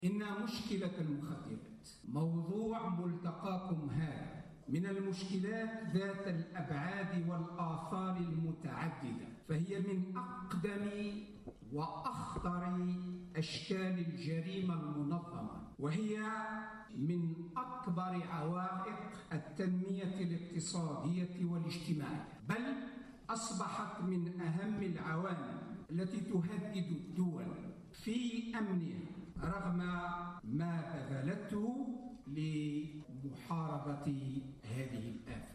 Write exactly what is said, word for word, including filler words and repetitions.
إن مشكلة المخدرات موضوع ملتقاكم هذا من المشكلات ذات الأبعاد والآثار المتعددة، فهي من أقدم وأخطر أشكال الجريمة المنظمة، وهي من أكبر عوائق التنمية الاقتصادية والاجتماعية، بل أصبحت من أهم العوامل التي تهدد الدول في أمنها رغم ما بذلته لمحاربة هذه الآفة.